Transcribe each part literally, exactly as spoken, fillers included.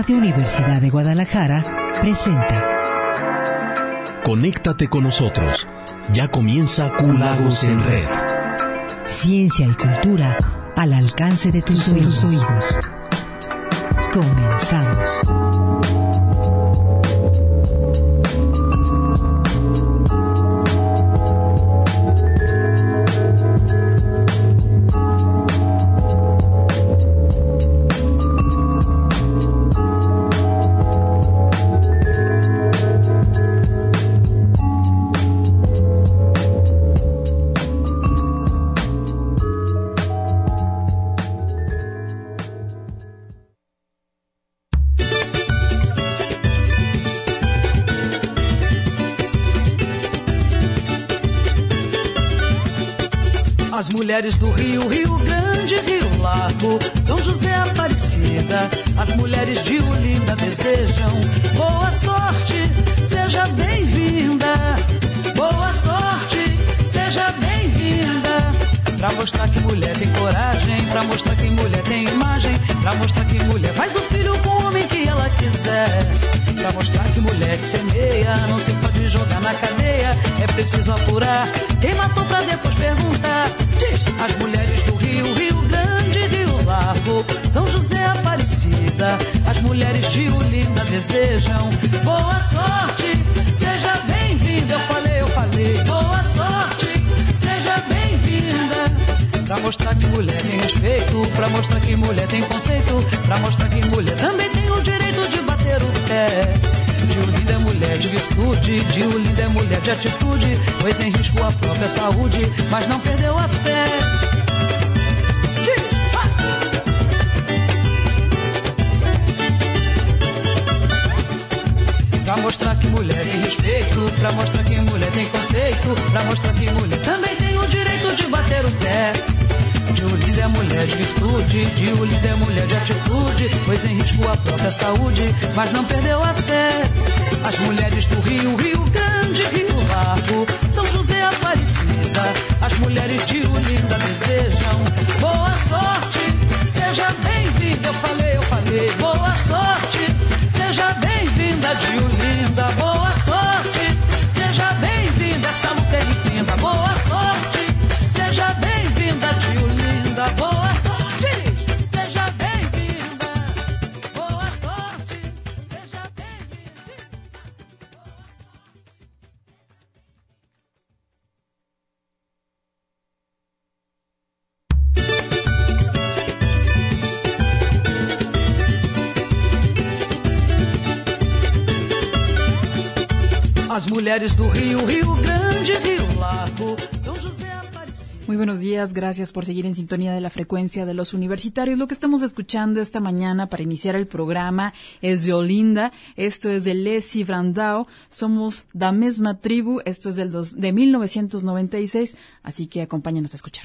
Radio Universidad de Guadalajara presenta Conéctate con nosotros. Ya comienza Q Lagos en Red. Ciencia y cultura al alcance de tus, de tus oídos. Comenzamos. As mulheres do Rio, Rio Grande, Rio Largo, São José, Aparecida, as mulheres de Olinda desejam boa sorte, seja bem-vinda. Boa sorte, seja bem-vinda. Pra mostrar que mulher tem coragem, pra mostrar que mulher tem imagem, pra mostrar que mulher faz o filho com o homem que ela quiser. Pra mostrar que mulher que semeia não se pode jogar na cadeia. É preciso apurar quem matou pra depois perguntar. Diz, as mulheres do Rio, Rio Grande, Rio Largo, São José, Aparecida, as mulheres de Olinda desejam boa sorte, seja bem-vinda. Eu falei, eu falei, boa sorte, seja bem-vinda. Pra mostrar que mulher tem respeito, pra mostrar que mulher tem conceito, pra mostrar que mulher também tem o direito de bater o pé. De Olinda é mulher de virtude, de Olinda é mulher de atitude, pois em risco a própria saúde, mas não perdeu a fé. Pra mostrar que mulher tem respeito, pra mostrar que mulher tem conceito, pra mostrar que mulher também tem o direito de bater o pé. De Olinda é mulher de virtude, de Olinda é mulher de atitude, pois em risco a própria saúde, mas não perdeu a fé. As mulheres do Rio, Rio Grande, Rio Largo, São José, Aparecida, as mulheres de Olinda desejam boa sorte, seja bem-vinda. Eu falei, eu falei, boa sorte, seja bem-vinda. De Olinda, boa sorte, seja bem-vinda. Essa luta é infinda, boa sorte, seja bem-vinda. De Olinda, boa sorte, seja bem-vinda. Boa sorte, seja bem-vinda. As mulheres do Rio, Rio Grande, Rio Largo, São José, Aparecida. Muy buenos días, gracias por seguir en sintonía de la frecuencia de los universitarios. Lo que estamos escuchando esta mañana para iniciar el programa es de Olinda, esto es de Leslie Brandao, somos da mesma tribu, esto es del dos, de mil novecientos noventa y seis, así que acompáñanos a escuchar.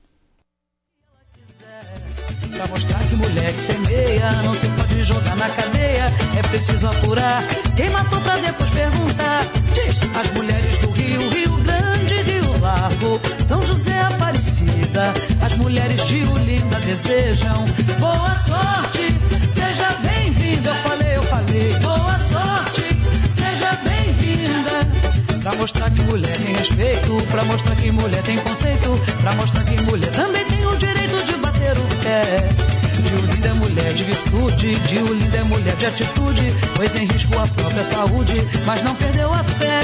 Pra mostrar que mulher que semeia não se pode jogar na cadeia. É preciso apurar quem matou pra depois perguntar. Diz, as mulheres do Rio, Rio Grande, Rio Largo, São José, Aparecida, as mulheres de Olinda desejam boa sorte, seja bem-vinda. Eu falei, eu falei, boa sorte, seja bem-vinda. Pra mostrar que mulher tem respeito, pra mostrar que mulher tem conceito, pra mostrar que mulher também tem o direito de bater o pé. De Olinda é mulher de virtude, de Olinda é mulher de atitude, pois em risco a própria saúde, mas não perdeu a fé.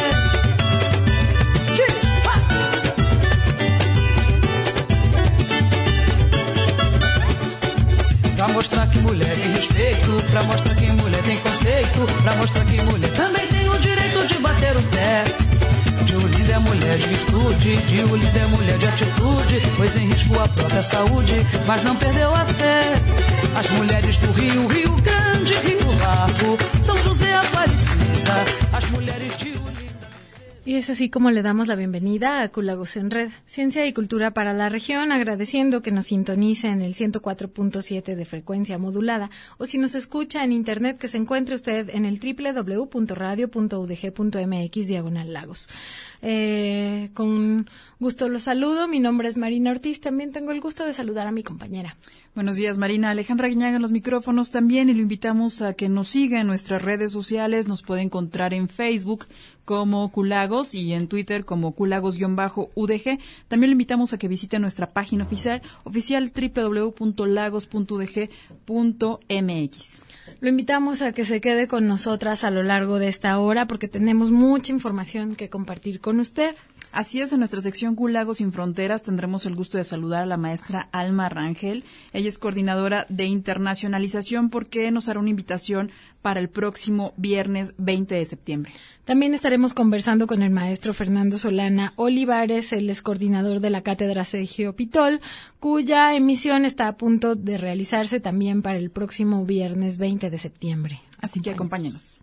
Pra mostrar que mulher tem respeito, pra mostrar que mulher tem conceito, pra mostrar que mulher também tem o direito de bater o pé. De Olinda é mulher de virtude, de Olinda é mulher de atitude, pois em risco a própria saúde, mas não perdeu a fé. As mulheres do Rio, Rio Grande, Rio Largo, São José, Aparecida, as mulheres de Olinda desejam Y es así como le damos la bienvenida a Culagos en Red, Ciencia y Cultura para la región, agradeciendo que nos sintonice en el ciento cuatro punto siete de frecuencia modulada, o si nos escucha en internet, que se encuentre usted en el doble u doble u doble u punto radio punto u d g punto m x diagonal lagos. Eh, con gusto los saludo, mi nombre es Marina Ortiz, también tengo el gusto de saludar a mi compañera. Buenos días, Marina. Alejandra Guiñaga en los micrófonos también, y lo invitamos a que nos siga en nuestras redes sociales. Nos puede encontrar en Facebook como Culagos y en Twitter como Culagos-U D G. También lo invitamos a que visite nuestra página oficial, oficial doble u doble u doble u punto lagos punto u d g punto m x. Lo invitamos a que se quede con nosotras a lo largo de esta hora porque tenemos mucha información que compartir con usted. Así es, en nuestra sección Culagos sin Fronteras tendremos el gusto de saludar a la maestra Alma Rangel. Ella es coordinadora de internacionalización porque nos hará una invitación para el próximo viernes veinte de septiembre. También estaremos conversando con el maestro Fernando Solana Olivares, él es coordinador de la Cátedra Sergio Pitol, cuya emisión está a punto de realizarse también para el próximo viernes veinte de septiembre. Así que acompáñenos.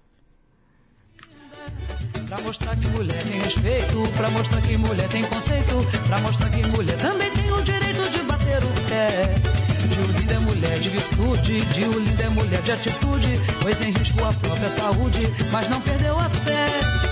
Pra mostrar que mulher tem respeito, pra mostrar que mulher tem conceito, pra mostrar que mulher também tem o direito de bater o pé. Diulinda é mulher de virtude, Diulinda é mulher de atitude, pois em risco a própria saúde, mas não perdeu a fé.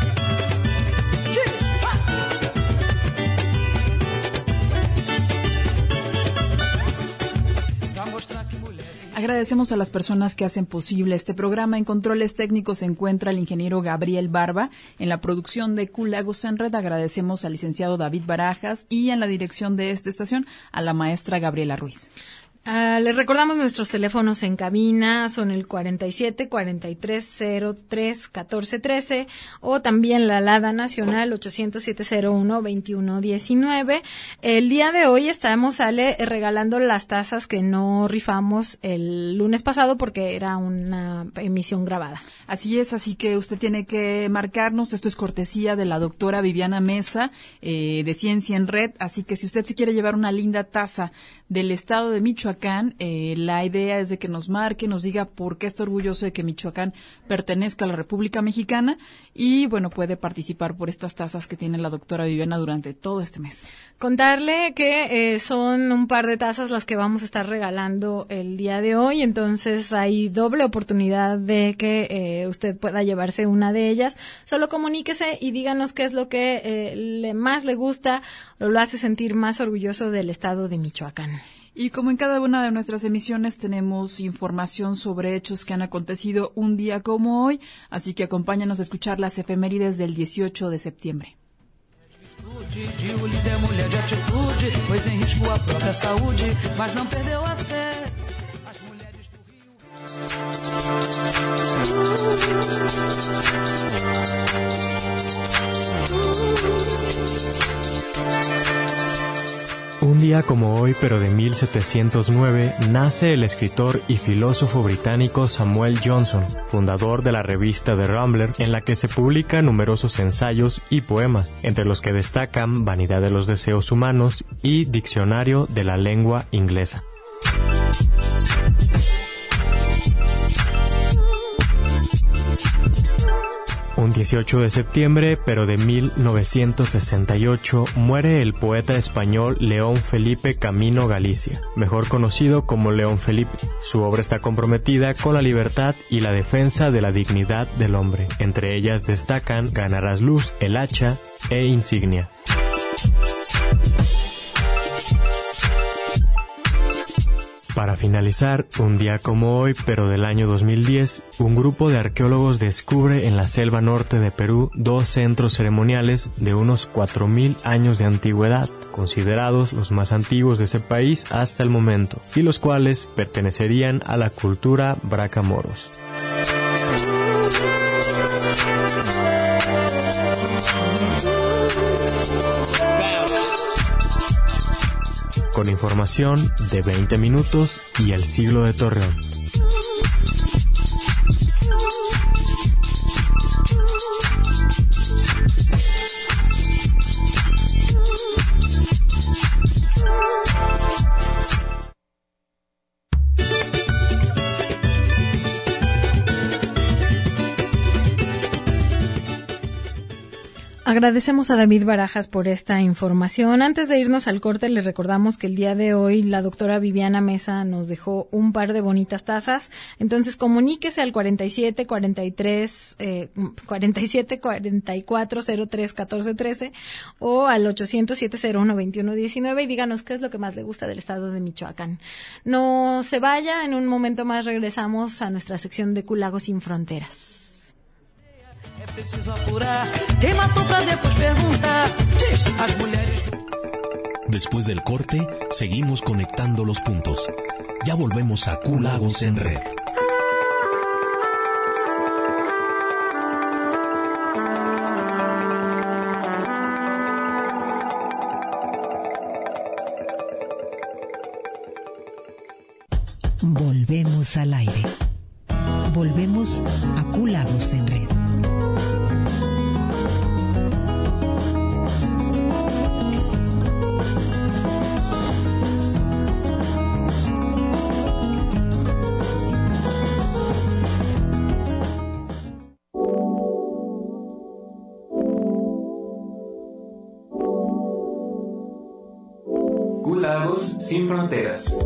Pra mostrar que mulher... Agradecemos a las personas que hacen posible este programa. En controles técnicos se encuentra el ingeniero Gabriel Barba. En la producción de Culagos en Red agradecemos al licenciado David Barajas y en la dirección de esta estación a la maestra Gabriela Ruiz. Uh, les recordamos nuestros teléfonos en cabina, son el cuarenta y siete, cuarenta y tres, cero tres, catorce trece o también la alada nacional ochocientos siete cero uno, veintiuno diecinueve. El día de hoy estamos, Ale, regalando las tazas que no rifamos el lunes pasado porque era una emisión grabada. Así es, así que usted tiene que marcarnos. Esto es cortesía de la doctora Viviana Mesa eh, de Ciencia en Red, así que si usted se quiere llevar una linda taza del estado de Michoacán, eh, la idea es de que nos marque, nos diga por qué está orgulloso de que Michoacán pertenezca a la República Mexicana y, bueno, puede participar por estas tazas que tiene la doctora Viviana durante todo este mes. Contarle que eh, son un par de tazas las que vamos a estar regalando el día de hoy, entonces hay doble oportunidad de que eh, usted pueda llevarse una de ellas. Solo comuníquese y díganos qué es lo que eh, le más le gusta o lo hace sentir más orgulloso del estado de Michoacán. Y como en cada una de nuestras emisiones tenemos información sobre hechos que han acontecido un día como hoy, así que acompáñanos a escuchar las efemérides del dieciocho de septiembre. Diulinda é mulher de atitude, pois em risco a própria saúde, mas não perdeu a fé. As mulheres do Rio. Un día como hoy, pero de mil setecientos nueve, nace el escritor y filósofo británico Samuel Johnson, fundador de la revista The Rambler, en la que se publican numerosos ensayos y poemas, entre los que destacan Vanidad de los deseos humanos y Diccionario de la lengua inglesa. Un dieciocho de septiembre, pero de mil novecientos sesenta y ocho, muere el poeta español León Felipe Camino Galicia, mejor conocido como León Felipe. Su obra está comprometida con la libertad y la defensa de la dignidad del hombre. Entre ellas destacan Ganarás luz, El hacha e Insignia. Para finalizar, un día como hoy, pero del año dos mil diez, un grupo de arqueólogos descubre en la selva norte de Perú dos centros ceremoniales de unos cuatro mil años de antigüedad, considerados los más antiguos de ese país hasta el momento, y los cuales pertenecerían a la cultura Bracamoros. Con información de veinte minutos y el siglo de Torreón. Agradecemos a David Barajas por esta información. Antes de irnos al corte, les recordamos que el día de hoy la doctora Viviana Mesa nos dejó un par de bonitas tazas. Entonces, comuníquese al cuarenta y siete, cuarenta y tres, eh, cuarenta y siete, cuarenta y cuatro, cero tres, catorce, trece o al ochocientos, siete cero uno, veintiuno diecinueve y díganos qué es lo que más le gusta del estado de Michoacán. No se vaya, en un momento más regresamos a nuestra sección de Culago Sin Fronteras. É preciso apurar quem matou pra depois perguntar. Diz as mulheres. Después del corte, seguimos conectando los puntos. Ya volvemos a Culagos en Red. Volvemos al aire. Volvemos a Culagos en Red. Culagos sin fronteras.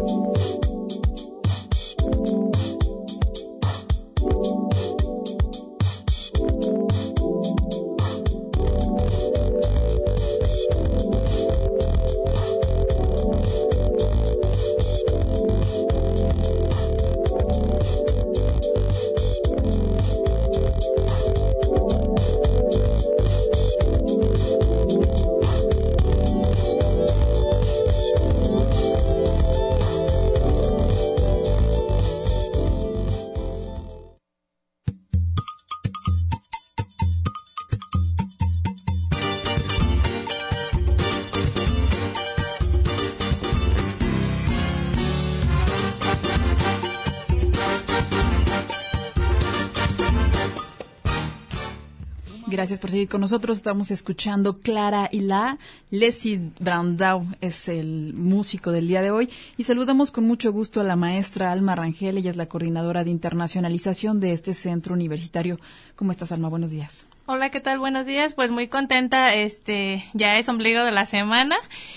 Gracias por seguir con nosotros. Estamos escuchando Clara y la. Leslie Brandau es el músico del día de hoy. Y saludamos con mucho gusto a la maestra Alma Rangel. Ella es la coordinadora de internacionalización de este centro universitario. ¿Cómo estás, Alma? Buenos días. Hola, ¿qué tal? Buenos días. Pues muy contenta, este, ya es ombligo de la semana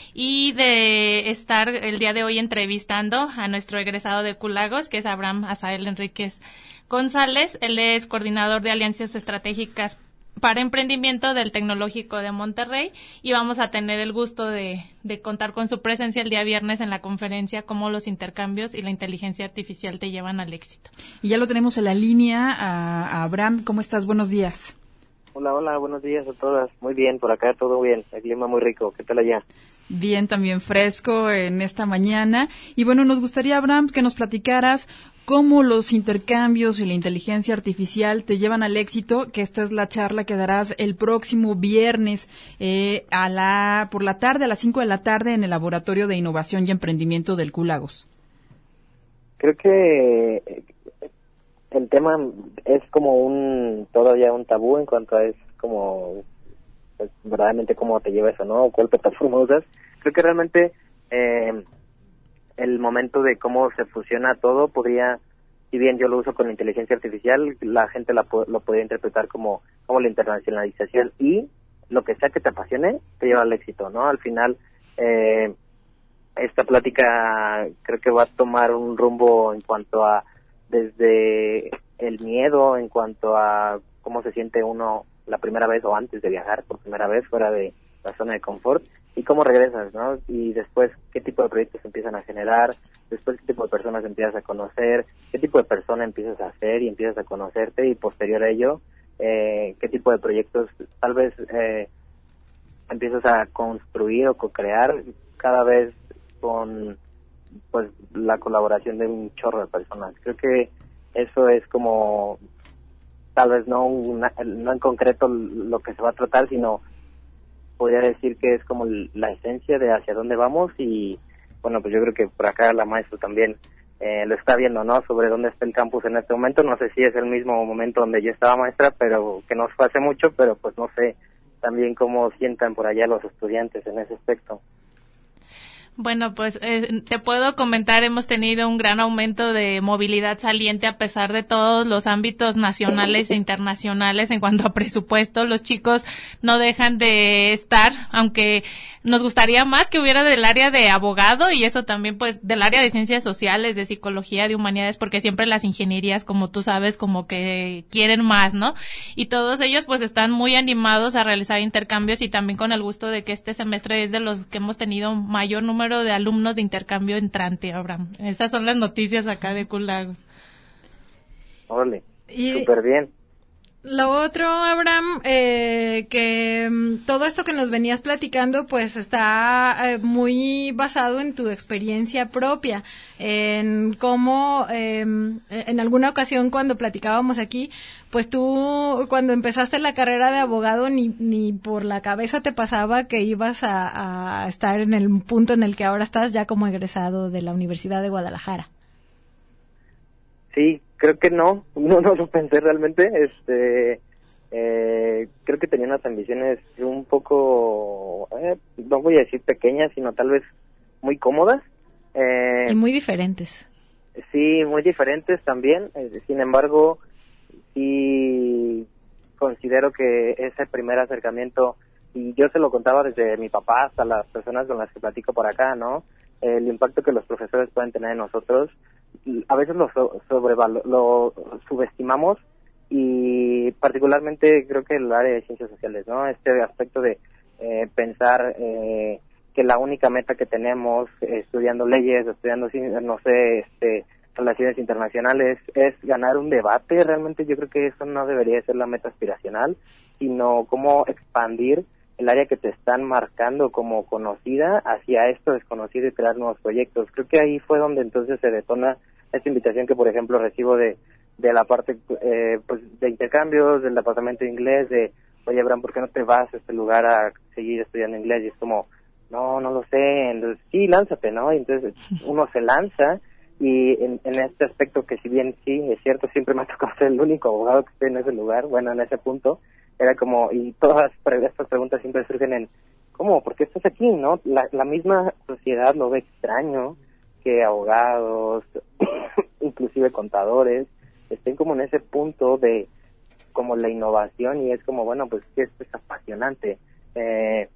y de estar el día de hoy entrevistando a nuestro egresado de Culagos, que es Abraham Azael Enríquez González. Él es coordinador de alianzas estratégicas para emprendimiento del Tecnológico de Monterrey y vamos a tener el gusto de, de contar con su presencia el día viernes en la conferencia Cómo los intercambios y la inteligencia artificial te llevan al éxito. Y ya lo tenemos en la línea a, a Abraham. ¿Cómo estás? Buenos días. Hola, hola, buenos días a todas. Muy bien, por acá todo bien, el clima muy rico. ¿Qué tal allá? Bien, también fresco en esta mañana. Y bueno, nos gustaría, Abraham, que nos platicaras cómo los intercambios y la inteligencia artificial te llevan al éxito, que esta es la charla que darás el próximo viernes eh, a la por la tarde, a las cinco de la tarde, en el Laboratorio de Innovación y Emprendimiento del Culagos. Creo que el tema es como un todavía un tabú en cuanto a es como pues, verdaderamente cómo te lleva eso, ¿no? ¿Cuál plataforma usas? Creo que realmente eh, el momento de cómo se fusiona todo podría, si bien yo lo uso con inteligencia artificial, la gente la, lo podría interpretar como, como la internacionalización y lo que sea que te apasione te lleva al éxito, ¿no? Al final, eh, esta plática creo que va a tomar un rumbo en cuanto a desde el miedo, en cuanto a cómo se siente uno la primera vez o antes de viajar por primera vez fuera de la zona de confort y cómo regresas, ¿no? Y después qué tipo de proyectos empiezan a generar, después qué tipo de personas empiezas a conocer, qué tipo de persona empiezas a hacer y empiezas a conocerte y posterior a ello, eh, qué tipo de proyectos tal vez eh, empiezas a construir o co-crear cada vez con pues la colaboración de un chorro de personas. Creo que eso es como tal vez no una, no en concreto lo que se va a tratar, sino podría decir que es como la esencia de hacia dónde vamos y bueno, pues yo creo que por acá la maestra también eh, lo está viendo, ¿no? Sobre dónde está el campus en este momento. No sé si es el mismo momento donde yo estaba maestra, pero que no fue hace mucho, pero pues no sé también cómo sientan por allá los estudiantes en ese aspecto. Bueno, pues eh, te puedo comentar, hemos tenido un gran aumento de movilidad saliente a pesar de todos los ámbitos nacionales e internacionales en cuanto a presupuesto. Los chicos no dejan de estar, aunque nos gustaría más que hubiera del área de abogado y eso también pues del área de ciencias sociales, de psicología, de humanidades, porque siempre las ingenierías, como tú sabes, como que quieren más, ¿no? Y todos ellos pues están muy animados a realizar intercambios y también con el gusto de que este semestre es de los que hemos tenido mayor número de alumnos de intercambio entrante, Abraham. Estas son las noticias acá de Cool Lagos. Órale, súper bien. Lo otro, Abraham, eh, que um, todo esto que nos venías platicando, pues está eh, muy basado en tu experiencia propia, en cómo, eh, en alguna ocasión cuando platicábamos aquí, pues tú cuando empezaste la carrera de abogado ni, ni por la cabeza te pasaba que ibas a, a estar en el punto en el que ahora estás ya como egresado de la Universidad de Guadalajara. Sí, creo que no, no, no lo pensé realmente, este, eh, creo que tenía unas ambiciones un poco, eh, no voy a decir pequeñas, sino tal vez muy cómodas. Eh, y muy diferentes. Sí, muy diferentes también, eh, sin embargo, sí considero que ese primer acercamiento, y yo se lo contaba desde mi papá hasta las personas con las que platico por acá, ¿no? El impacto que los profesores pueden tener en nosotros, a veces lo, sobrevalo- lo subestimamos y particularmente creo que el área de ciencias sociales, ¿no? Este aspecto de eh, pensar eh, que la única meta que tenemos eh, estudiando leyes, estudiando, no sé, este, relaciones internacionales, es ganar un debate. Realmente yo creo que eso no debería ser la meta aspiracional, sino cómo expandir el área que te están marcando como conocida hacia esto desconocido y crear nuevos proyectos. Creo que ahí fue donde entonces se detona esta invitación que, por ejemplo, recibo de de la parte eh, pues de intercambios, del departamento de inglés, de, oye, Abraham, ¿por qué no te vas a este lugar a seguir estudiando inglés? Y es como, no, no lo sé, entonces, sí, lánzate, ¿no? Y entonces uno se lanza y en, en este aspecto que si bien sí, es cierto, siempre me ha tocado ser el único abogado que esté en ese lugar, bueno, en ese punto, era como, y todas estas preguntas siempre surgen en, ¿cómo? ¿Por qué estás aquí, no? La, la misma sociedad lo ve extraño que abogados, inclusive contadores, estén como en ese punto de como la innovación y es como, bueno, pues que esto es apasionante. Eh,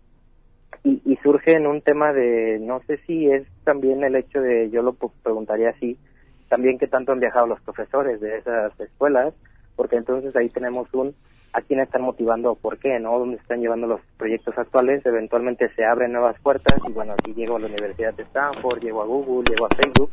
y, y surge en un tema de, no sé si es también el hecho de, yo lo preguntaría así, también qué tanto han viajado los profesores de esas escuelas, porque entonces ahí tenemos un, a quién están motivando, por qué, ¿no? Dónde están llevando los proyectos actuales, eventualmente se abren nuevas puertas y bueno, si llego a la Universidad de Stanford, llego a Google, llego a Facebook,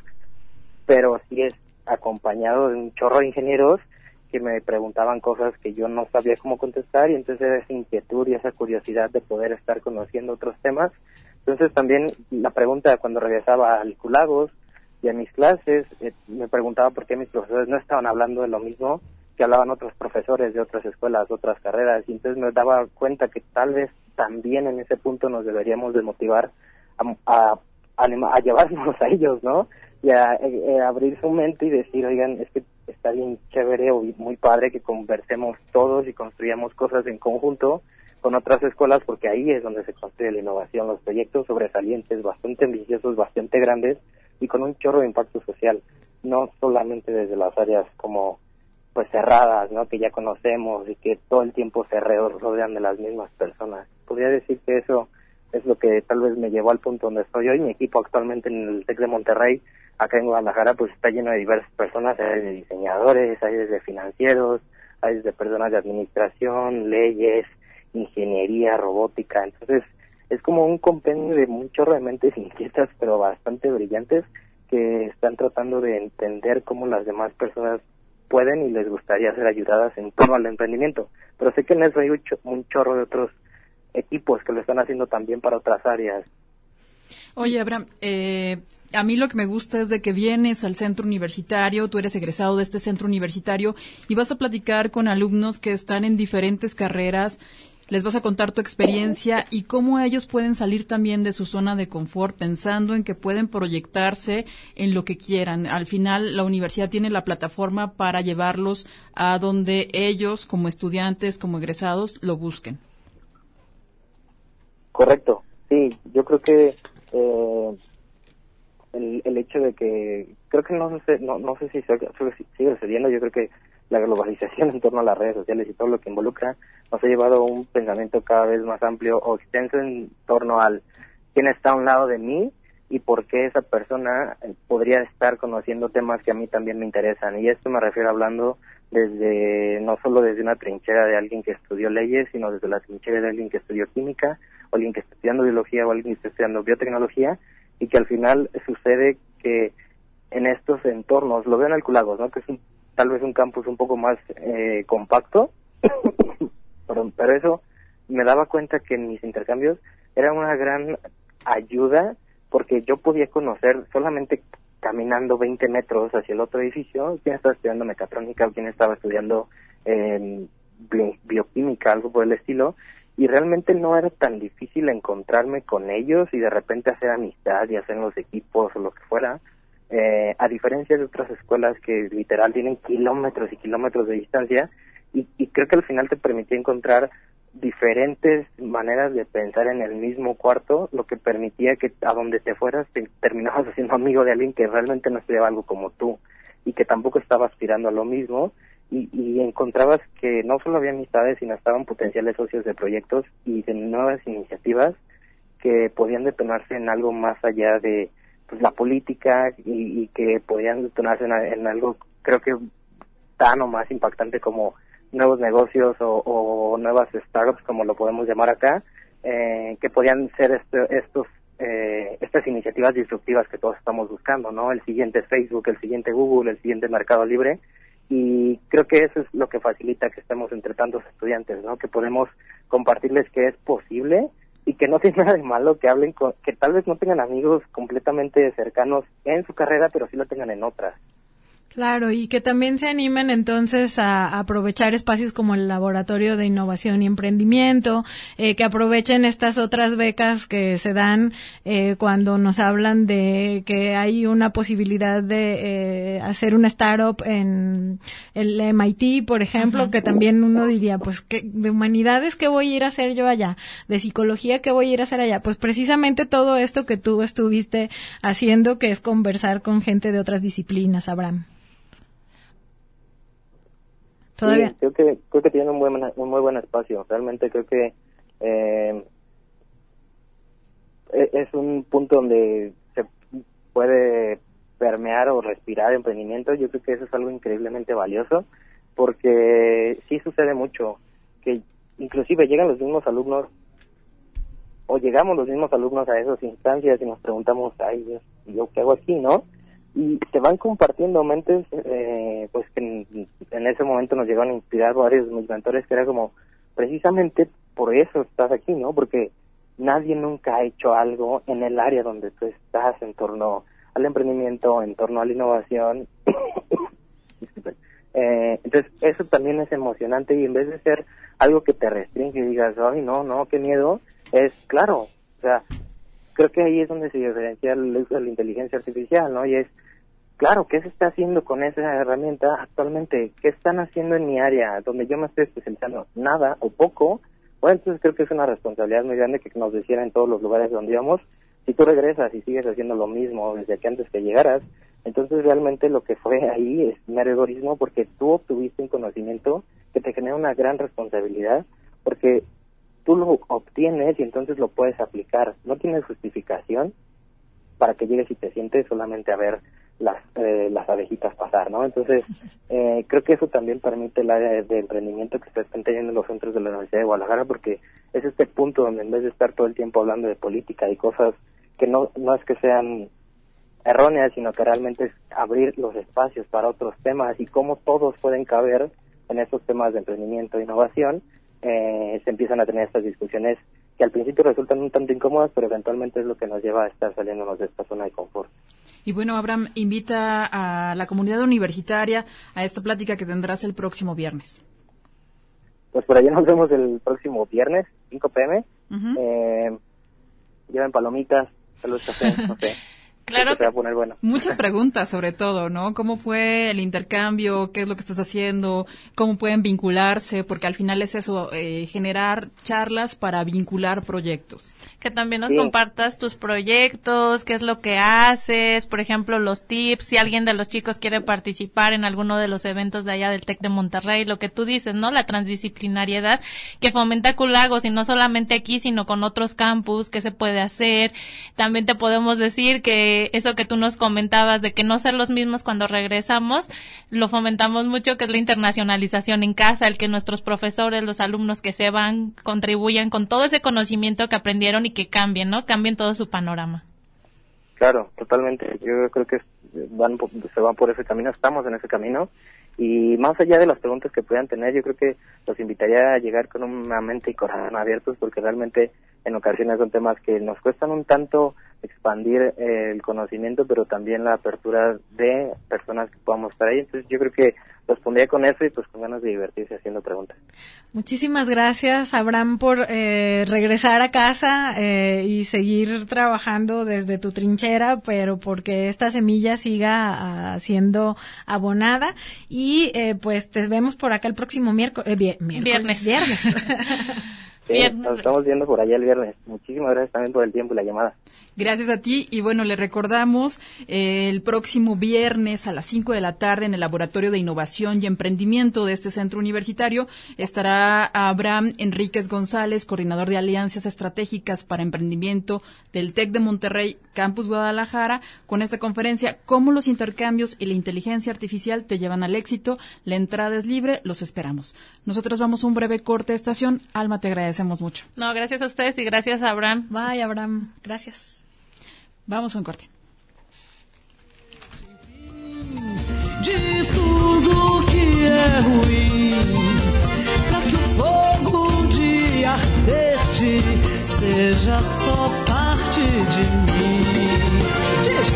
pero sí es acompañado de un chorro de ingenieros que me preguntaban cosas que yo no sabía cómo contestar y entonces esa inquietud y esa curiosidad de poder estar conociendo otros temas. Entonces también la pregunta cuando regresaba al Cool Lagos y a mis clases, eh, me preguntaba por qué mis profesores no estaban hablando de lo mismo que hablaban otros profesores de otras escuelas, otras carreras, y entonces me daba cuenta que tal vez también en ese punto nos deberíamos de motivar a, a, a, a llevarnos a ellos, ¿no? Y a, a abrir su mente y decir, oigan, es que está bien chévere o muy padre que conversemos todos y construyamos cosas en conjunto con otras escuelas, porque ahí es donde se construye la innovación, los proyectos sobresalientes, bastante ambiciosos, bastante grandes y con un chorro de impacto social, no solamente desde las áreas como pues cerradas, ¿no? Que ya conocemos y que todo el tiempo se rodean de las mismas personas. Podría decir que eso es lo que tal vez me llevó al punto donde estoy hoy. Mi equipo actualmente en el TEC de Monterrey, acá en Guadalajara, pues está lleno de diversas personas, hay de diseñadores, hay desde financieros, hay desde personas de administración, leyes, ingeniería, robótica. Entonces es como un compendio de un chorro de mentes inquietas, pero bastante brillantes, que están tratando de entender cómo las demás personas pueden y les gustaría ser ayudadas en torno al emprendimiento. Pero sé que en eso hay un, cho- un chorro de otros equipos que lo están haciendo también para otras áreas. Oye, Abraham, eh, a mí lo que me gusta es de que vienes al centro universitario, tú eres egresado de este centro universitario y vas a platicar con alumnos que están en diferentes carreras, les vas a contar tu experiencia y cómo ellos pueden salir también de su zona de confort pensando en que pueden proyectarse en lo que quieran. Al final, la universidad tiene la plataforma para llevarlos a donde ellos, como estudiantes, como egresados, lo busquen. Correcto, sí, yo creo que eh, el, el hecho de que, creo que no sé, no, no sé si sigue, sigue sucediendo, yo creo que la globalización en torno a las redes sociales y todo lo que involucra nos ha llevado a un pensamiento cada vez más amplio o extenso en torno al quién está a un lado de mí y por qué esa persona podría estar conociendo temas que a mí también me interesan. Y esto me refiero hablando desde, no solo desde una trinchera de alguien que estudió leyes, sino desde la trinchera de alguien que estudió química, o alguien que está estudiando biología, o alguien que está estudiando biotecnología, y que al final sucede que en estos entornos, lo veo en el Culagos, ¿no?, que es un, tal vez un campus un poco más eh, compacto, Perdón, pero eso me daba cuenta que en mis intercambios era una gran ayuda, porque yo podía conocer solamente caminando veinte metros hacia el otro edificio quién estaba estudiando mecatrónica o quién estaba estudiando eh, bi- bioquímica, algo por el estilo, y realmente no era tan difícil encontrarme con ellos y de repente hacer amistad y hacer los equipos o lo que fuera, eh, a diferencia de otras escuelas que literal tienen kilómetros y kilómetros de distancia, y, y creo que al final te permitía encontrar diferentes maneras de pensar en el mismo cuarto, lo que permitía que a donde te fueras te terminabas haciendo amigo de alguien que realmente no estudiaba algo como tú y que tampoco estaba aspirando a lo mismo, y, y encontrabas que no solo había amistades, sino estaban potenciales socios de proyectos y de nuevas iniciativas que podían detonarse en algo más allá de pues la política y, y que podían detonarse en, en algo creo que tan o más impactante como nuevos negocios o, o nuevas startups, como lo podemos llamar acá, eh, que podían ser este, estos eh, estas iniciativas disruptivas que todos estamos buscando, ¿no? El siguiente Facebook, el siguiente Google, el siguiente Mercado Libre, y creo que eso es lo que facilita que estemos entre tantos estudiantes, ¿no? Que podemos compartirles que es posible y que no tiene nada de malo que hablen con, que tal vez no tengan amigos completamente cercanos en su carrera, pero sí lo tengan en otras. Claro, y que también se animen entonces a, a aprovechar espacios como el Laboratorio de Innovación y Emprendimiento, eh, que aprovechen estas otras becas que se dan eh, cuando nos hablan de que hay una posibilidad de eh, hacer una startup en el M I T, por ejemplo, uh-huh. que también uno diría, pues, ¿qué, de humanidades qué voy a ir a hacer yo allá? ¿De psicología qué voy a ir a hacer allá? Pues precisamente todo esto que tú estuviste haciendo, que es conversar con gente de otras disciplinas, Abraham. ¿Todavía? Sí, creo que creo que tiene un buen un muy buen espacio. Realmente creo que eh, es un punto donde se puede permear o respirar emprendimiento. Yo creo que eso es algo increíblemente valioso, porque sí sucede mucho que inclusive llegan los mismos alumnos o llegamos los mismos alumnos a esas instancias y nos preguntamos, ay Dios, ¿yo qué hago aquí, no? Y te van compartiendo mentes, eh, pues que en, en ese momento nos llegaron a inspirar varios de mis mentores, que era como, precisamente por eso estás aquí, ¿no? Porque nadie nunca ha hecho algo en el área donde tú estás, en torno al emprendimiento, en torno a la innovación. eh, entonces, eso también es emocionante, y en vez de ser algo que te restringe y digas, ay, no, no, qué miedo, es claro, o sea, creo que ahí es donde se diferencia el uso de la inteligencia artificial, ¿no? Y es, claro, ¿qué se está haciendo con esa herramienta actualmente? ¿Qué están haciendo en mi área donde yo me estoy especializando? Nada o poco. Bueno, entonces creo que es una responsabilidad muy grande que nos decían en todos los lugares donde íbamos, si tú regresas y sigues haciendo lo mismo desde que antes que llegaras, entonces realmente lo que fue ahí es mero egoísmo, porque tú obtuviste un conocimiento que te genera una gran responsabilidad, porque tú lo obtienes y entonces lo puedes aplicar. No tienes justificación para que llegues y te sientes solamente a ver las eh, las abejitas pasar, ¿no? Entonces, eh, creo que eso también permite el área de, de emprendimiento que se están teniendo en los centros de la Universidad de Guadalajara, porque es este punto donde en vez de estar todo el tiempo hablando de política y cosas que no no es que sean erróneas, sino que realmente es abrir los espacios para otros temas y cómo todos pueden caber en esos temas de emprendimiento e innovación, eh, se empiezan a tener estas discusiones que al principio resultan un tanto incómodas, pero eventualmente es lo que nos lleva a estar saliéndonos de esta zona de confort. Y bueno, Abraham, invita a la comunidad universitaria a esta plática que tendrás el próximo viernes. Pues por allá nos vemos el próximo viernes, cinco p m. Uh-huh. Eh, lleven palomitas, saludos, café, no sé. Claro. Se va a poner bueno. Muchas preguntas sobre todo, ¿no? ¿Cómo fue el intercambio? ¿Qué es lo que estás haciendo? ¿Cómo pueden vincularse? Porque al final es eso, eh, generar charlas para vincular proyectos. Que también nos Sí. compartas tus proyectos, qué es lo que haces, por ejemplo, los tips, si alguien de los chicos quiere participar en alguno de los eventos de allá del TEC de Monterrey, lo que tú dices, ¿no? La transdisciplinariedad que fomenta Q Lagos, y no solamente aquí, sino con otros campus, qué se puede hacer. También te podemos decir que eso que tú nos comentabas de que no ser los mismos cuando regresamos, lo fomentamos mucho, que es la internacionalización en casa, el que nuestros profesores, los alumnos que se van, contribuyan con todo ese conocimiento que aprendieron y que cambien, ¿no? Cambien todo su panorama. Claro, totalmente. Yo creo que van por- se van por ese camino, estamos en ese camino. Y más allá de las preguntas que puedan tener, yo creo que los invitaría a llegar con una mente y corazón abiertos, porque realmente en ocasiones son temas que nos cuestan un tanto expandir eh, el conocimiento, pero también la apertura de personas que podamos estar ahí. Entonces yo creo que los pondría con eso y pues con ganas de divertirse haciendo preguntas. Muchísimas gracias, Abraham, por eh, regresar a casa eh, y seguir trabajando desde tu trinchera, pero porque esta semilla siga ah, siendo abonada. Y eh, pues te vemos por acá el próximo miércoles. Eh, vi- miércoles Viernes. Viernes. Sí, Viernes. nos estamos viendo por allá el viernes. Muchísimas gracias también por el tiempo y la llamada. Gracias a ti. Y bueno, le recordamos eh, el próximo viernes a las cinco de la tarde en el Laboratorio de Innovación y Emprendimiento de este centro universitario estará Abraham Enríquez González, coordinador de Alianzas Estratégicas para Emprendimiento del TEC de Monterrey, Campus Guadalajara, con esta conferencia, cómo los intercambios y la inteligencia artificial te llevan al éxito. La entrada es libre, los esperamos. Nosotros vamos a un breve corte de estación. Alma, te agradecemos mucho. No, gracias a ustedes y gracias a Abraham. Bye, Abraham. Gracias. Vamos a un corte. De tudo que é ruim, pra que o fogo de arderte seja só parte de mim. Diz,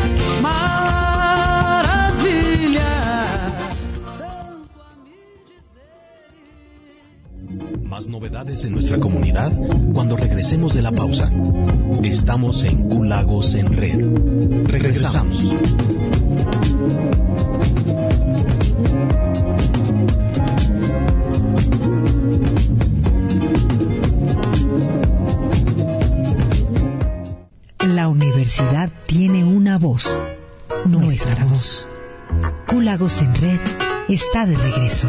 maravilha, tanto a me dizer. Más novedades en nuestra comunidad cuando regresemos de la pausa. Estamos en Q Lagos en Red. Regresamos. La universidad tiene una voz, nuestra voz. Q Lagos en Red está de regreso.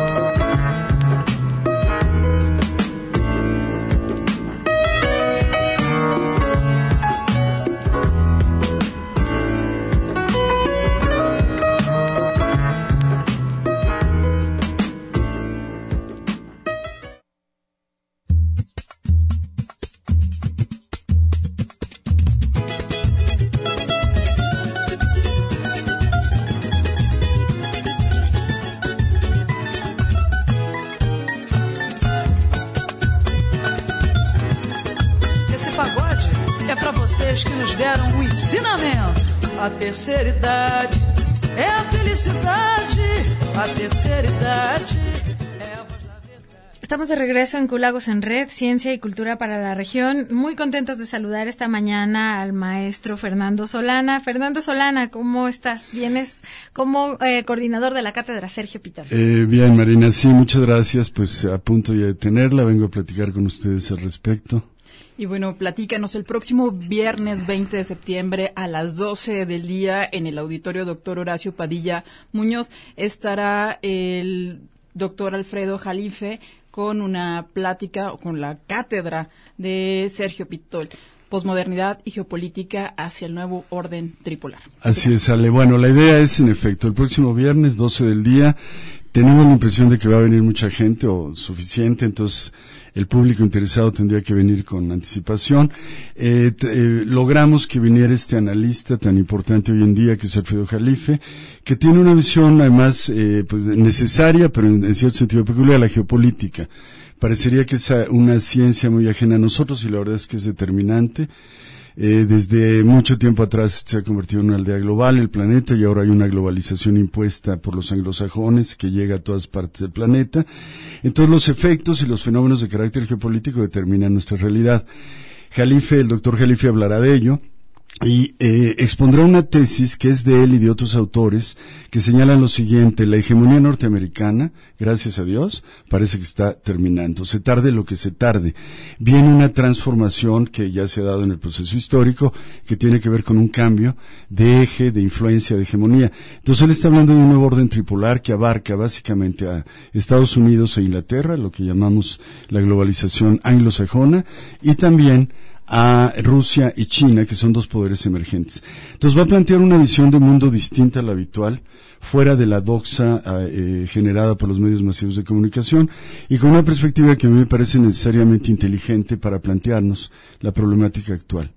Esse pagode é pra vocês que nos deram um ensinamento. A terceira idade é a felicidade. A terceira idade é a voz da verdade. Estamos de regreso en Q Lagos en Red, Ciencia y Cultura para la Región. Muy contentas de saludar esta mañana al maestro Fernando Solana. Fernando Solana, ¿cómo estás? Vienes como eh, coordinador de la cátedra Sergio Pitol. Eh, bien, Marina, sí, muchas gracias. Pues a punto ya de tenerla, vengo a platicar con ustedes al respecto. Y bueno, platícanos, el próximo viernes veinte de septiembre a las doce del día en el auditorio doctor Horacio Padilla Muñoz estará el doctor Alfredo Jalife con una plática o con la cátedra de Sergio Pitol, posmodernidad y geopolítica hacia el nuevo orden tripolar. Así es, Ale. Bueno, la idea es, en efecto, el próximo viernes, doce del día, tenemos la impresión de que va a venir mucha gente o suficiente, entonces el público interesado tendría que venir con anticipación. Eh, t- eh, logramos que viniera este analista tan importante hoy en día, que es Alfredo Jalife, que tiene una visión además eh, pues, necesaria, pero en, en cierto sentido peculiar, a la geopolítica. Parecería que es una ciencia muy ajena a nosotros y la verdad es que es determinante. Eh, desde mucho tiempo atrás se ha convertido en una aldea global el planeta y ahora hay una globalización impuesta por los anglosajones que llega a todas partes del planeta. Entonces los efectos y los fenómenos de carácter geopolítico determinan nuestra realidad. Jalife, el doctor Jalife hablará de ello y eh, expondrá una tesis que es de él y de otros autores que señalan lo siguiente: la hegemonía norteamericana, gracias a Dios, parece que está terminando. Se tarde lo que se tarde. Viene una transformación que ya se ha dado en el proceso histórico, que tiene que ver con un cambio de eje, de influencia, de hegemonía. Entonces él está hablando de un nuevo orden tripolar que abarca básicamente a Estados Unidos e Inglaterra, lo que llamamos la globalización anglosajona, y también a Rusia y China, que son dos poderes emergentes. Entonces va a plantear una visión de mundo distinta a la habitual, fuera de la doxa eh, generada por los medios masivos de comunicación, y con una perspectiva que a mí me parece necesariamente inteligente para plantearnos la problemática actual.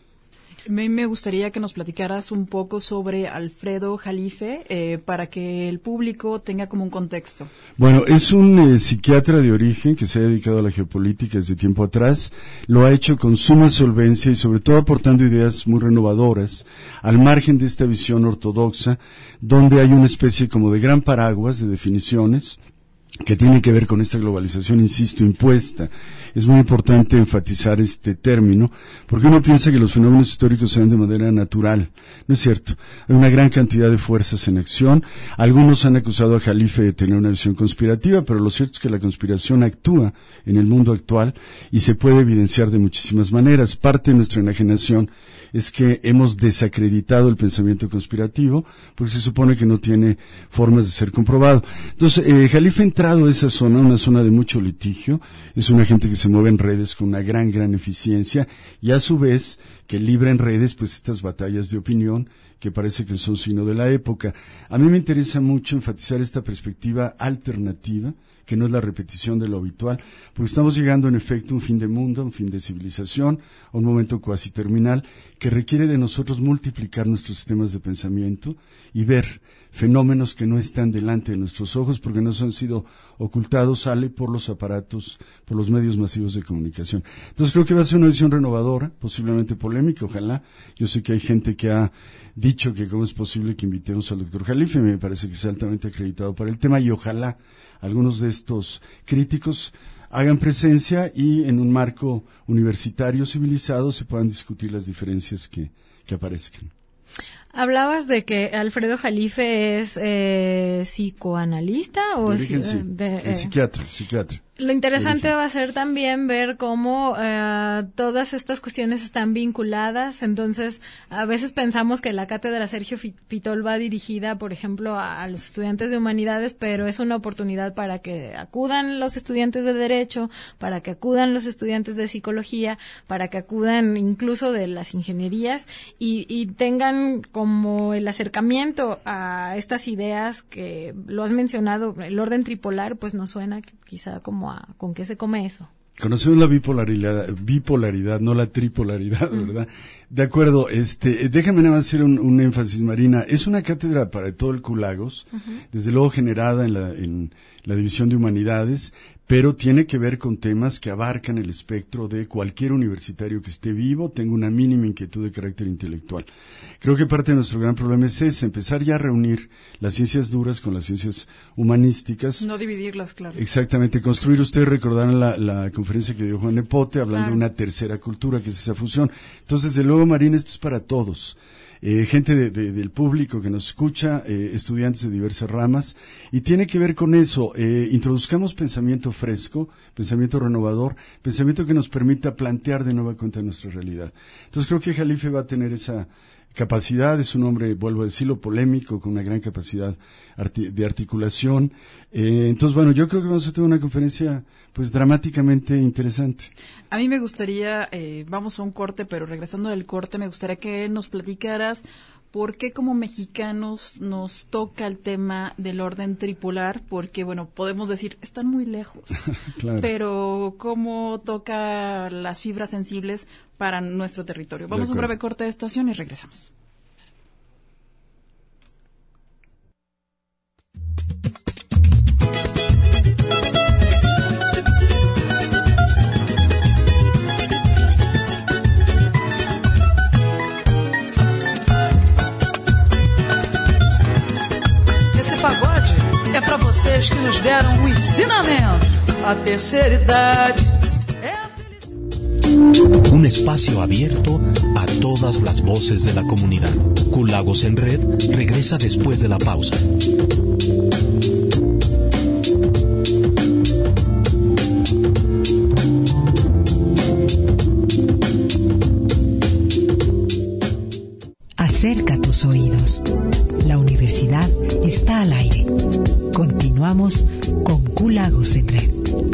Me, me gustaría que nos platicaras un poco sobre Alfredo Jalife, eh, para que el público tenga como un contexto. Bueno, es un eh, psiquiatra de origen que se ha dedicado a la geopolítica desde tiempo atrás. Lo ha hecho con suma solvencia y sobre todo aportando ideas muy renovadoras, al margen de esta visión ortodoxa, donde hay una especie como de gran paraguas de definiciones que tienen que ver con esta globalización, insisto, impuesta. Es muy importante enfatizar este término, porque uno piensa que los fenómenos históricos se dan de manera natural. No es cierto. Hay una gran cantidad de fuerzas en acción. Algunos han acusado a Jalife de tener una visión conspirativa, pero lo cierto es que la conspiración actúa en el mundo actual y se puede evidenciar de muchísimas maneras. Parte de nuestra enajenación es que hemos desacreditado el pensamiento conspirativo, porque se supone que no tiene formas de ser comprobado. Entonces, eh, Jalife ha entrado a esa zona, una zona de mucho litigio. Es una gente que se mueve en redes con una gran, gran eficiencia, y a su vez que libra en redes pues estas batallas de opinión que parece que son signo de la época. A mí me interesa mucho enfatizar esta perspectiva alternativa, que no es la repetición de lo habitual, porque estamos llegando en efecto a un fin de mundo, a un fin de civilización, a un momento cuasi terminal, que requiere de nosotros multiplicar nuestros sistemas de pensamiento y ver fenómenos que no están delante de nuestros ojos porque no han sido ocultados, sale por los aparatos, por los medios masivos de comunicación. Entonces creo que va a ser una visión renovadora, posiblemente polémica, ojalá. Yo sé que hay gente que ha dicho que cómo es posible que invitemos al doctor Jalife, me parece que es altamente acreditado para el tema, y ojalá algunos de estos críticos hagan presencia y en un marco universitario civilizado se puedan discutir las diferencias que, que aparezcan. Hablabas de que Alfredo Jalife es eh, psicoanalista o de origen, es, sí, de, eh, psiquiatra, psiquiatra. Lo interesante va a ser también ver cómo eh, todas estas cuestiones están vinculadas. Entonces, a veces pensamos que la cátedra Sergio Fitol va dirigida, por ejemplo, a, a los estudiantes de humanidades, pero es una oportunidad para que acudan los estudiantes de derecho, para que acudan los estudiantes de psicología, para que acudan incluso de las ingenierías y, y tengan como el acercamiento a estas ideas que lo has mencionado. El orden tripolar, pues nos suena quizá como a, ¿con qué se come eso? Conocemos la bipolaridad, bipolaridad, no la tripolaridad, ¿verdad? Mm. De acuerdo, este, déjame nada más hacer un, un énfasis, Marina. Es una cátedra para todo el Culagos, uh-huh. desde luego generada en la, en la División de Humanidades, pero tiene que ver con temas que abarcan el espectro de cualquier universitario que esté vivo, tenga una mínima inquietud de carácter intelectual. Creo que parte de nuestro gran problema es ese, empezar ya a reunir las ciencias duras con las ciencias humanísticas. No dividirlas, claro. Exactamente, construir, ustedes recordarán la, la conferencia que dio Juan Nepote, hablando claro. de una tercera cultura, que es esa fusión. Entonces, desde luego, Marina, esto es para todos. Eh, gente de, de, del público que nos escucha, eh, estudiantes de diversas ramas, y tiene que ver con eso. Eh, introduzcamos pensamiento fresco, pensamiento renovador, pensamiento que nos permita plantear de nueva cuenta nuestra realidad. Entonces creo que Jalife va a tener esa capacidad, es un hombre, vuelvo a decirlo, polémico, con una gran capacidad arti- de articulación. Eh, entonces, bueno, yo creo que vamos a tener una conferencia pues dramáticamente interesante. A mí me gustaría, eh, vamos a un corte, pero regresando del corte, me gustaría que nos platicaras por qué como mexicanos nos toca el tema del orden tripolar, porque, bueno, podemos decir, están muy lejos, claro. pero cómo toca las fibras sensibles para nuestro territorio. Vamos a un breve corte de estación y regresamos. Esse pagode é pra vocês que nos deram um ensinamento. A terceira idade é a felicidade. Un espacio abierto a todas las voces de la comunidad. Culagos en Red regresa después de la pausa. Acerca tus oídos. La universidad está al aire. Continuamos con Culagos en Red.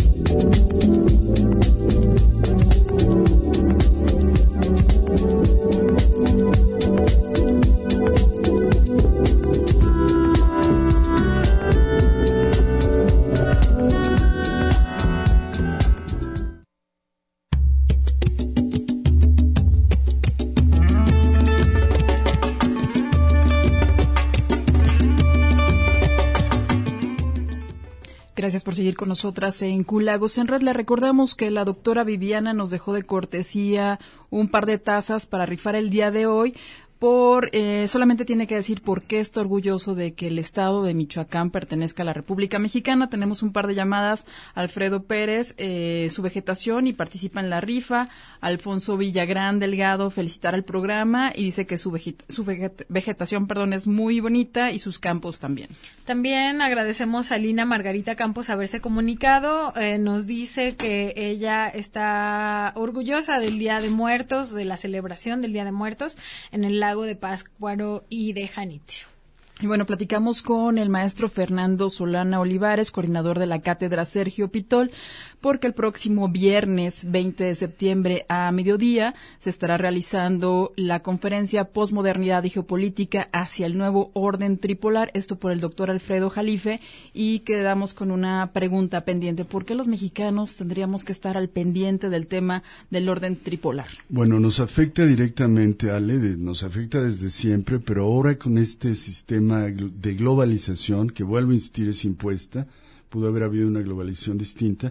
Gracias por seguir con nosotras en Culagos en Red. Le recordamos que la doctora Viviana nos dejó de cortesía un par de tazas para rifar el día de hoy. Por eh, solamente tiene que decir por qué está orgulloso de que el estado de Michoacán pertenezca a la República Mexicana. Tenemos un par de llamadas. Alfredo Pérez, eh, su vegetación y participa en la rifa. Alfonso Villagrán Delgado, felicitar al programa y dice que su, vegeta, su vegeta, vegetación perdón, es muy bonita y sus campos también. También agradecemos a Lina Margarita Campos haberse comunicado. Eh, nos dice que ella está orgullosa del Día de Muertos, de la celebración del Día de Muertos en el lago de Pátzcuaro y de Janitzio. Y bueno, platicamos con el maestro Fernando Solana Olivares, coordinador de la cátedra Sergio Pitol, porque el próximo viernes veinte de septiembre a mediodía se estará realizando la conferencia Postmodernidad y Geopolítica hacia el nuevo orden tripolar, esto por el doctor Alfredo Jalife, y quedamos con una pregunta pendiente. ¿Por qué los mexicanos tendríamos que estar al pendiente del tema del orden tripolar? Bueno, nos afecta directamente, Ale, de, nos afecta desde siempre, pero ahora con este sistema de globalización, que vuelvo a insistir es impuesta, pudo haber habido una globalización distinta,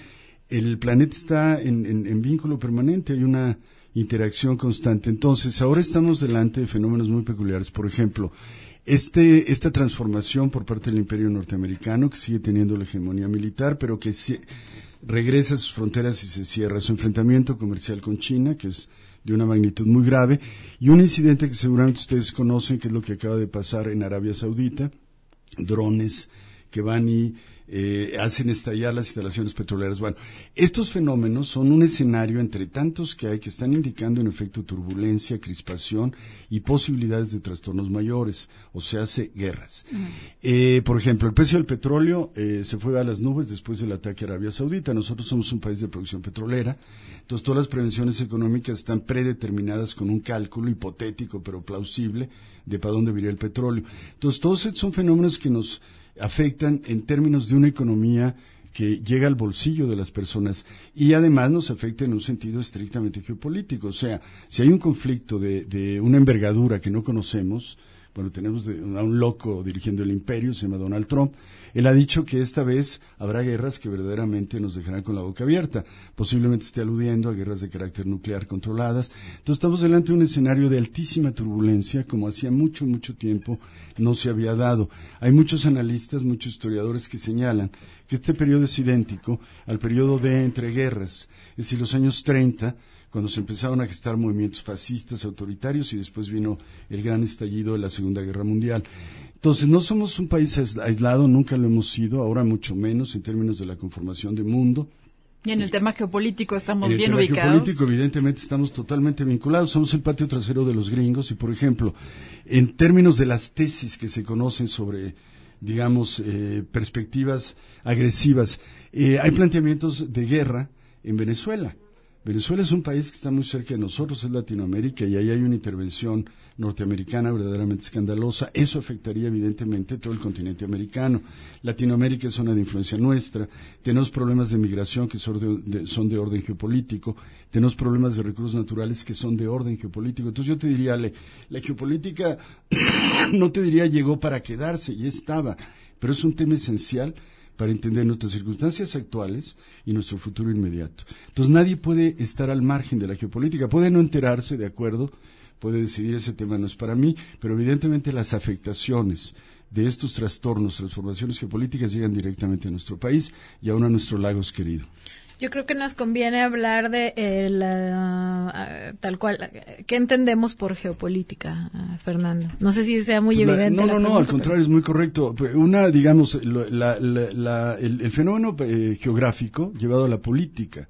el planeta está en, en, en vínculo permanente, hay una interacción constante. Entonces, ahora estamos delante de fenómenos muy peculiares. Por ejemplo, este, esta transformación por parte del Imperio norteamericano, que sigue teniendo la hegemonía militar, pero que se, regresa a sus fronteras y se cierra. Su enfrentamiento comercial con China, que es de una magnitud muy grave, y un incidente que seguramente ustedes conocen, que es lo que acaba de pasar en Arabia Saudita, drones que van y eh, hacen estallar las instalaciones petroleras. Bueno, estos fenómenos son un escenario entre tantos que hay que están indicando en efecto turbulencia, crispación y posibilidades de trastornos mayores, o sea, hace guerras. Uh-huh. Eh, por ejemplo, el precio del petróleo eh, se fue a las nubes después del ataque a Arabia Saudita. Nosotros somos un país de producción petrolera, entonces todas las prevenciones económicas están predeterminadas con un cálculo hipotético pero plausible de para dónde viría el petróleo. Entonces todos estos son fenómenos que nos afectan en términos de una economía que llega al bolsillo de las personas y además nos afecta en un sentido estrictamente geopolítico. O sea, si hay un conflicto de, de una envergadura que no conocemos, bueno, tenemos de, a un loco dirigiendo el imperio, se llama Donald Trump. Él ha dicho que esta vez habrá guerras que verdaderamente nos dejarán con la boca abierta. Posiblemente esté aludiendo a guerras de carácter nuclear controladas. Entonces estamos delante de un escenario de altísima turbulencia, como hacía mucho, mucho tiempo no se había dado. Hay muchos analistas, muchos historiadores que señalan que este periodo es idéntico al periodo de entreguerras, es decir, los años treinta, cuando se empezaron a gestar movimientos fascistas, autoritarios, y después vino el gran estallido de la Segunda Guerra Mundial. Entonces, no somos un país aislado, nunca lo hemos sido, ahora mucho menos en términos de la conformación del mundo. Y en el tema geopolítico estamos bien ubicados. En el tema geopolítico, evidentemente, estamos totalmente vinculados. Somos el patio trasero de los gringos y, por ejemplo, en términos de las tesis que se conocen sobre, digamos, eh, perspectivas agresivas, eh, hay planteamientos de guerra en Venezuela. Venezuela es un país que está muy cerca de nosotros, es Latinoamérica, y ahí hay una intervención norteamericana verdaderamente escandalosa. Eso afectaría evidentemente todo el continente americano. Latinoamérica es zona de influencia nuestra. Tenemos problemas de migración que son de, de, son de orden geopolítico. Tenemos problemas de recursos naturales que son de orden geopolítico. Entonces yo te diría, Ale, la geopolítica no te diría llegó para quedarse, ya estaba, pero es un tema esencial para entender nuestras circunstancias actuales y nuestro futuro inmediato. Entonces nadie puede estar al margen de la geopolítica, puede no enterarse, de acuerdo, puede decidir ese tema no es para mí, pero evidentemente las afectaciones de estos trastornos, transformaciones geopolíticas llegan directamente a nuestro país y aún a nuestro Lagos querido. Yo creo que nos conviene hablar de eh, la, uh, tal cual, ¿qué entendemos por geopolítica, uh, Fernando? No sé si sea muy pues evidente. La, no, no, pregunta, no, al pero... contrario, es muy correcto. Una, digamos, la, la, la, el, el fenómeno eh, geográfico llevado a la política.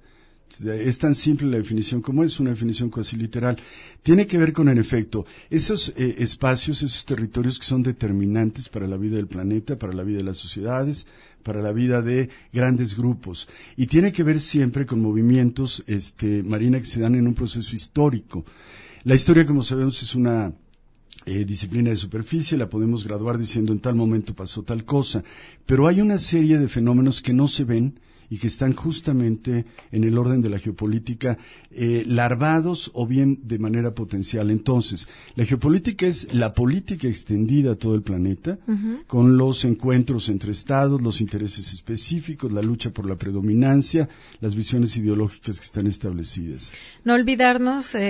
Es tan simple la definición como es, una definición casi literal. Tiene que ver con, en efecto, esos eh, espacios, esos territorios que son determinantes para la vida del planeta, para la vida de las sociedades, para la vida de grandes grupos. Y tiene que ver siempre con movimientos, este, Marina, que se dan en un proceso histórico. La historia, como sabemos, es una eh, disciplina de superficie, la podemos graduar diciendo en tal momento pasó tal cosa, pero hay una serie de fenómenos que no se ven y que están justamente en el orden de la geopolítica, eh, larvados o bien de manera potencial. Entonces, la geopolítica es la política extendida a todo el planeta, uh-huh. con los encuentros entre estados, los intereses específicos, la lucha por la predominancia, las visiones ideológicas que están establecidas. No olvidarnos, eh,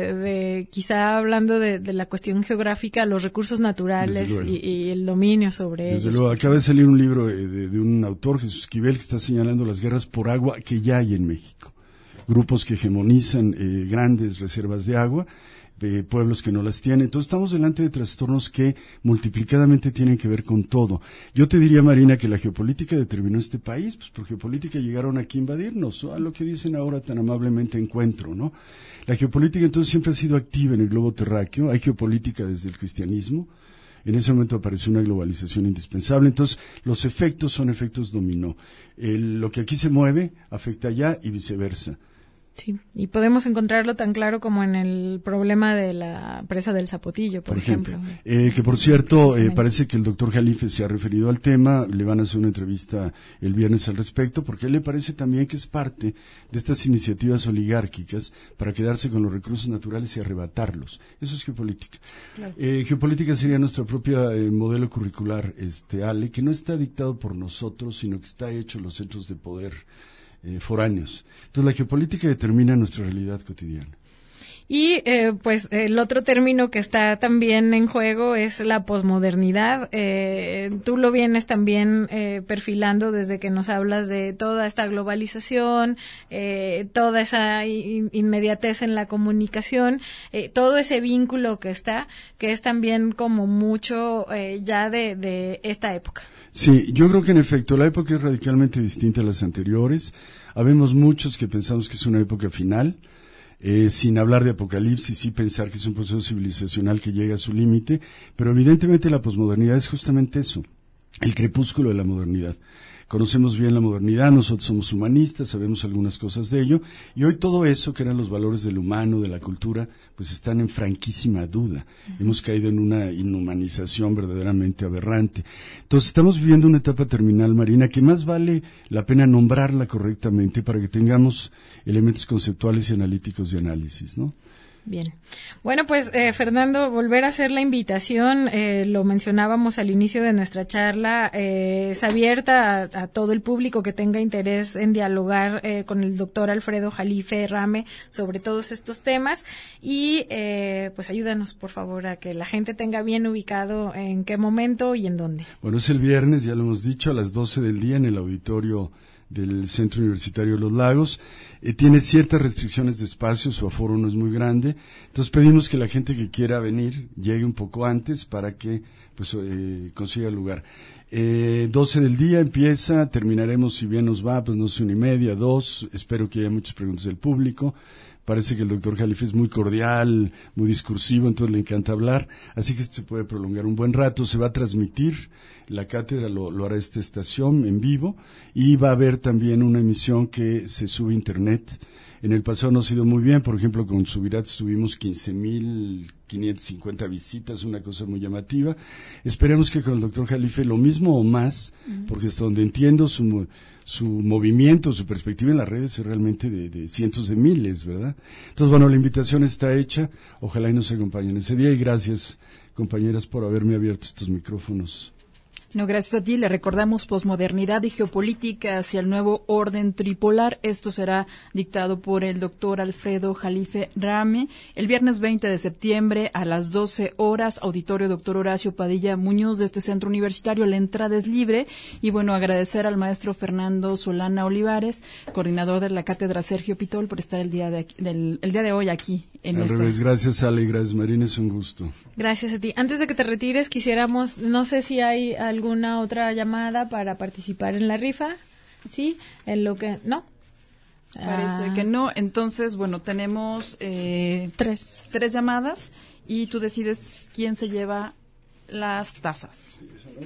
de, quizá hablando de, de la cuestión geográfica, los recursos naturales y, y el dominio sobre Desde ellos. Desde luego, acaba de salir un libro de, de, de un autor, Jesús Esquivel, que está señalando las guerras por agua que ya hay en México. Grupos que hegemonizan eh, grandes reservas de agua, eh, pueblos que no las tienen. Entonces estamos delante de trastornos que multiplicadamente tienen que ver con todo. Yo te diría, Marina, que la geopolítica determinó este país, pues por geopolítica llegaron aquí a invadirnos, a lo que dicen ahora tan amablemente encuentro, ¿no? La geopolítica entonces siempre ha sido activa en el globo terráqueo, hay geopolítica desde el cristianismo. En ese momento apareció una globalización indispensable. Entonces, los efectos son efectos dominó. El, lo que aquí se mueve afecta allá y viceversa. Sí, y podemos encontrarlo tan claro como en el problema de la presa del Zapotillo, por, por ejemplo. ejemplo. Eh, que, por cierto, eh, parece que el doctor Jalife se ha referido al tema. Le van a hacer una entrevista el viernes al respecto, porque a él le parece también que es parte de estas iniciativas oligárquicas para quedarse con los recursos naturales y arrebatarlos. Eso es geopolítica. Claro. Eh, geopolítica sería nuestra propia eh, modelo curricular, este Ale, que no está dictado por nosotros, sino que está hecho en los centros de poder Eh, foráneos. Entonces la geopolítica determina nuestra realidad cotidiana. Y eh, pues el otro término que está también en juego es la posmodernidad. Eh, tú lo vienes también eh, perfilando desde que nos hablas de toda esta globalización, eh, toda esa in- inmediatez en la comunicación, eh, todo ese vínculo que está, que es también como mucho eh, ya de, de esta época. Sí, yo creo que en efecto la época es radicalmente distinta a las anteriores. Habemos muchos que pensamos que es una época final, eh, sin hablar de apocalipsis, sí pensar que es un proceso civilizacional que llega a su límite, pero evidentemente la posmodernidad es justamente eso, el crepúsculo de la modernidad. Conocemos bien la modernidad, nosotros somos humanistas, sabemos algunas cosas de ello, y hoy todo eso, que eran los valores del humano, de la cultura, pues están en franquísima duda. Uh-huh. Hemos caído en una inhumanización verdaderamente aberrante. Entonces estamos viviendo una etapa terminal, Marina, que más vale la pena nombrarla correctamente para que tengamos elementos conceptuales y analíticos de análisis, ¿no? Bien. Bueno, pues, eh, Fernando, volver a hacer la invitación, eh, lo mencionábamos al inicio de nuestra charla, eh, es abierta a, a todo el público que tenga interés en dialogar eh, con el doctor Alfredo Jalife Rame sobre todos estos temas y, eh, pues, ayúdanos, por favor, a que la gente tenga bien ubicado en qué momento y en dónde. Bueno, es el viernes, ya lo hemos dicho, a las doce del día en el auditorio del Centro Universitario de los Lagos. Eh, tiene ciertas restricciones de espacio, su aforo no es muy grande, entonces pedimos que la gente que quiera venir llegue un poco antes para que pues eh, consiga lugar. Eh, doce del día empieza, terminaremos, si bien nos va, pues no sé, una y media, dos, espero que haya muchas preguntas del público. Parece que el doctor Jalife es muy cordial, muy discursivo, entonces le encanta hablar, así que se puede prolongar un buen rato. Se va a transmitir, la cátedra lo, lo hará esta estación en vivo, y va a haber también una emisión que se sube a internet. En el pasado nos ha ido muy bien, por ejemplo, con Subirat tuvimos quince mil quinientas cincuenta visitas, una cosa muy llamativa. Esperemos que con el doctor Jalife lo mismo o más, uh-huh. porque hasta donde entiendo su, su movimiento, su perspectiva en las redes es realmente de, de cientos de miles, ¿verdad? Entonces, bueno, la invitación está hecha, ojalá y nos acompañen ese día, y gracias, compañeras, por haberme abierto estos micrófonos. No, gracias a ti. Le recordamos Posmodernidad y Geopolítica hacia el nuevo orden tripolar. Esto será dictado por el doctor Alfredo Jalife Rame el viernes veinte de septiembre a las doce horas, auditorio doctor Horacio Padilla Muñoz de este centro universitario. La entrada es libre y bueno, agradecer al maestro Fernando Solana Olivares, coordinador de la cátedra Sergio Pitol, por estar el día de, aquí, del, el día de hoy aquí. En Al esta... revés, gracias Ale, gracias Marina, es un gusto. Gracias a ti. Antes de que te retires, quisiéramos, no sé si hay alguna otra llamada para participar en la rifa, ¿sí? En lo que, ¿no? Parece ah. que no. Entonces, bueno, tenemos eh, tres. tres llamadas y tú decides quién se lleva las tazas.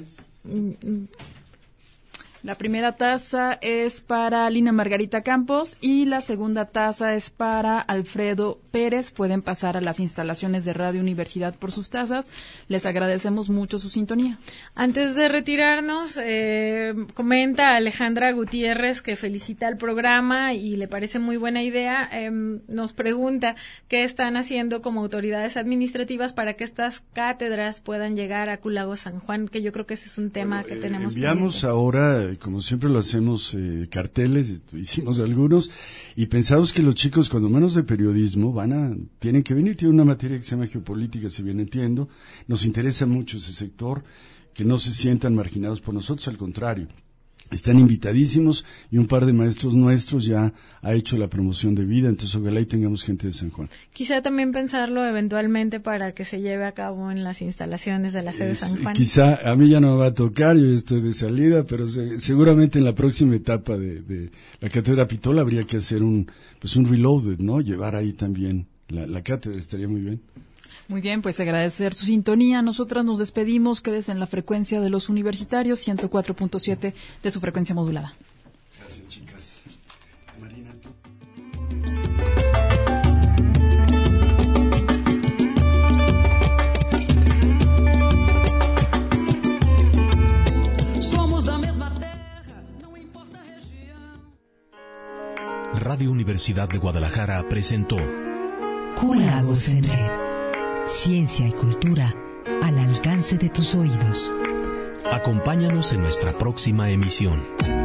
La primera taza es para Lina Margarita Campos y la segunda taza es para Alfredo Pérez. Pueden pasar a las instalaciones de Radio Universidad por sus tazas. Les agradecemos mucho su sintonía. Antes de retirarnos, eh, comenta Alejandra Gutiérrez que felicita el programa y le parece muy buena idea. Eh, nos pregunta qué están haciendo como autoridades administrativas para que estas cátedras puedan llegar a Culago San Juan, que yo creo que ese es un tema bueno, que eh, tenemos enviamos pendiente. Ahora, como siempre lo hacemos, eh, carteles, hicimos algunos, y pensamos que los chicos, cuando menos de periodismo, van a, tienen que venir, tienen una materia que se llama geopolítica, si bien entiendo, nos interesa mucho ese sector, que no se sientan marginados por nosotros, al contrario. Están invitadísimos y un par de maestros nuestros ya ha hecho la promoción de vida, entonces ojalá y tengamos gente de San Juan. Quizá también pensarlo eventualmente para que se lleve a cabo en las instalaciones de la sede es, de San Juan. Quizá a mí ya no me va a tocar, yo estoy de salida, pero se, seguramente en la próxima etapa de, de la cátedra Pitol habría que hacer un, pues un reloaded, ¿no? Llevar ahí también la, la cátedra, estaría muy bien. Muy bien, pues agradecer su sintonía. Nosotras nos despedimos. Quédese en la frecuencia de los universitarios, ciento cuatro punto siete de su frecuencia modulada. Gracias, chicas. Marina, tú. Somos da mesma terra, não importa a região. Radio Universidad de Guadalajara presentó Cúlagos en Red. Ciencia y cultura al alcance de tus oídos. Acompáñanos en nuestra próxima emisión.